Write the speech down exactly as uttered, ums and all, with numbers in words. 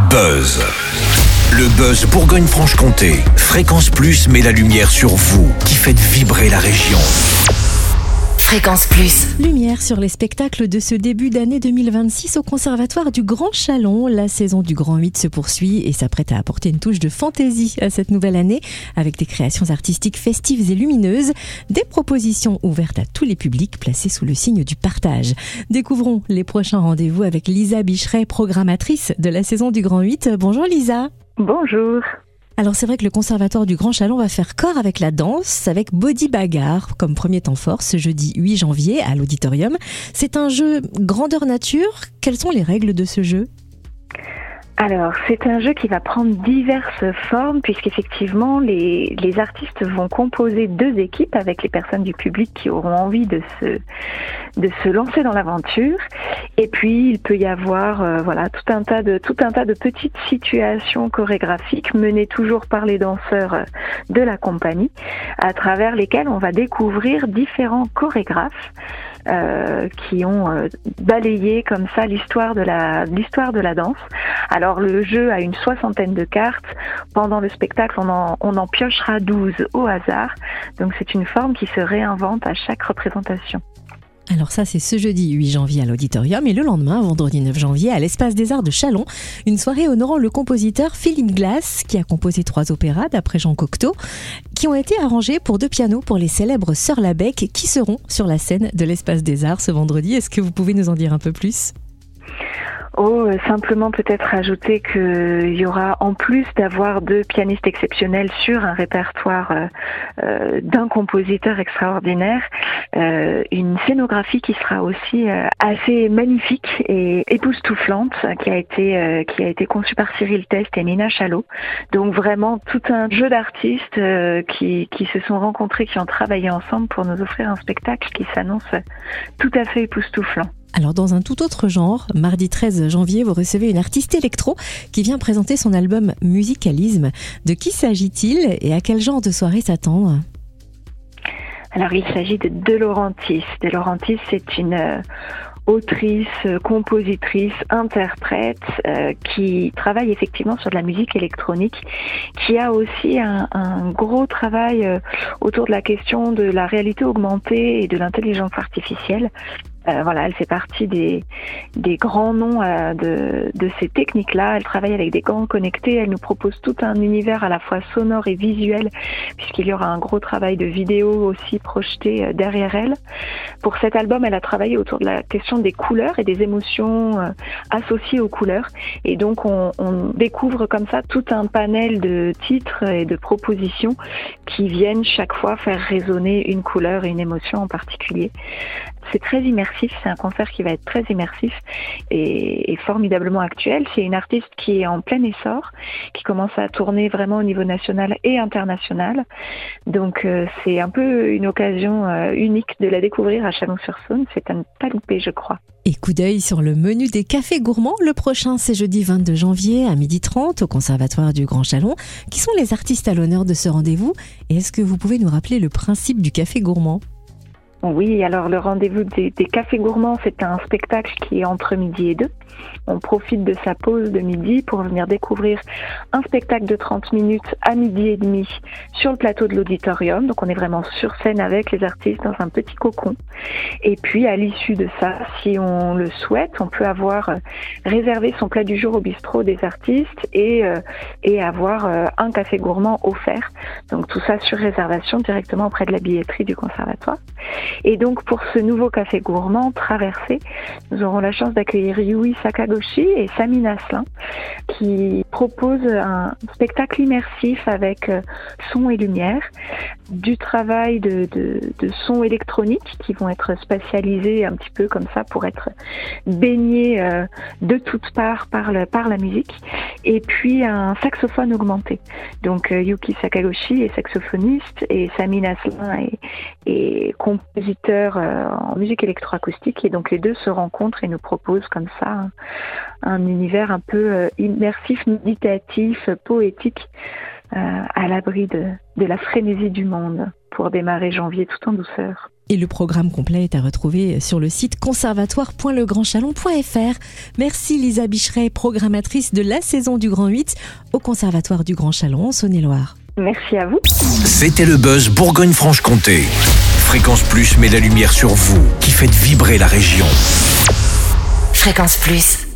Buzz. Le Buzz Bourgogne-Franche-Comté. Fréquence Plus met la lumière sur vous qui faites vibrer la région. Fréquence Plus. Lumière sur les spectacles de ce début d'année deux mille vingt-six au Conservatoire du Grand Chalon. La saison du Grand huit se poursuit et s'apprête à apporter une touche de fantaisie à cette nouvelle année avec des créations artistiques festives et lumineuses, des propositions ouvertes à tous les publics placées sous le signe du partage. Découvrons les prochains rendez-vous avec Lisa Bicheret, programmatrice de la saison du Grand huit. Bonjour Lisa. Bonjour. Alors c'est vrai que le Conservatoire du Grand Chalon va faire corps avec la danse, avec Body Bagarre comme premier temps fort ce jeudi huit janvier à l'Auditorium. C'est un jeu grandeur nature. Quelles sont les règles de ce jeu ? Alors, c'est un jeu qui va prendre diverses formes puisqu'effectivement, les, les artistes vont composer deux équipes avec les personnes du public qui auront envie de se, de se lancer dans l'aventure. Et puis, il peut y avoir, euh, voilà, tout un tas de, tout un tas de petites situations chorégraphiques menées toujours par les danseurs de la compagnie, à travers lesquelles on va découvrir différents chorégraphes Euh, qui ont euh, balayé comme ça l'histoire de la l'histoire de la danse. Alors le jeu a une soixantaine de cartes. Pendant le spectacle, on en, on en piochera douze au hasard. Donc c'est une forme qui se réinvente à chaque représentation. Alors ça, c'est ce jeudi huit janvier à l'Auditorium et le lendemain, vendredi neuf janvier, à l'Espace des Arts de Châlons, une soirée honorant le compositeur Philippe Glass, qui a composé trois opéras d'après Jean Cocteau, qui ont été arrangés pour deux pianos pour les célèbres Sœurs Labec, qui seront sur la scène de l'Espace des Arts ce vendredi. Est-ce que vous pouvez nous en dire un peu plus ? Oh, simplement peut-être ajouter qu'il y aura, en plus d'avoir deux pianistes exceptionnels sur un répertoire euh, euh, d'un compositeur extraordinaire, euh, une scénographie qui sera aussi euh, assez magnifique et époustouflante, qui a été euh, qui a été conçue par Cyril Test et Nina Chalot. Donc vraiment tout un jeu d'artistes euh, qui qui se sont rencontrés, qui ont travaillé ensemble pour nous offrir un spectacle qui s'annonce tout à fait époustouflant. Alors dans un tout autre genre, mardi treize janvier, vous recevez une artiste électro qui vient présenter son album Musicalisme. De qui s'agit-il et à quel genre de soirée s'attendre ? Alors il s'agit de De Laurentiis. De Laurentiis, c'est une euh, autrice, compositrice, interprète euh, qui travaille effectivement sur de la musique électronique, qui a aussi un, un gros travail euh, autour de la question de la réalité augmentée et de l'intelligence artificielle. Euh, voilà, elle fait partie des, des grands noms euh, de, de ces techniques-là. Elle travaille avec des gants connectés. Elle nous propose tout un univers à la fois sonore et visuel, puisqu'il y aura un gros travail de vidéo aussi projeté euh, derrière elle. Pour cet album, elle a travaillé autour de la question des couleurs et des émotions euh, associées aux couleurs. Et donc, on, on découvre comme ça tout un panel de titres et de propositions qui viennent chaque fois faire résonner une couleur et une émotion en particulier. C'est très immersif, c'est un concert qui va être très immersif et, et formidablement actuel. C'est une artiste qui est en plein essor, qui commence à tourner vraiment au niveau national et international. Donc euh, c'est un peu une occasion euh, unique de la découvrir à Chalon-sur-Saône. C'est à ne pas louper, je crois. Et coup d'œil sur le menu des cafés gourmands. Le prochain, c'est jeudi vingt-deux janvier à midi trente au Conservatoire du Grand Chalon. Qui sont les artistes à l'honneur de ce rendez-vous ? Et est-ce que vous pouvez nous rappeler le principe du café gourmand ? Oui, alors le rendez-vous des, des cafés gourmands, c'est un spectacle qui est entre midi et deux. On profite de sa pause de midi pour venir découvrir un spectacle de trente minutes à midi et demi sur le plateau de l'Auditorium. Donc on est vraiment sur scène avec les artistes dans un petit cocon. Et puis à l'issue de ça, si on le souhaite, on peut avoir réservé son plat du jour au bistrot des artistes et, euh, et avoir euh, un café gourmand offert. Donc tout ça sur réservation directement auprès de la billetterie du conservatoire. Et donc pour ce nouveau café gourmand Traversée, nous aurons la chance d'accueillir Yui Sakagoshi et Sami Naslin qui proposent un spectacle immersif avec son et lumière, du travail de, de, de son électronique qui vont être spatialisés un petit peu comme ça pour être baignés euh, de toutes parts par, le, par la musique, et puis un saxophone augmenté. Donc euh, Yuki Sakagoshi est saxophoniste et Sami Naslin est, est compositeur euh, en musique électroacoustique, et donc les deux se rencontrent et nous proposent comme ça un, un univers un peu euh, immersif, méditatif, poétique, euh, à l'abri de, de la frénésie du monde pour démarrer janvier tout en douceur. Et le programme complet est à retrouver sur le site conservatoire point le grand chalon point f r. Merci Lisa Bicheret, programmatrice de la saison du Grand huit au Conservatoire du Grand Chalon en Saône-et-Loire. Merci à vous. C'était le Buzz Bourgogne-Franche-Comté. Fréquence Plus met la lumière sur vous, qui faites vibrer la région. Fréquence Plus.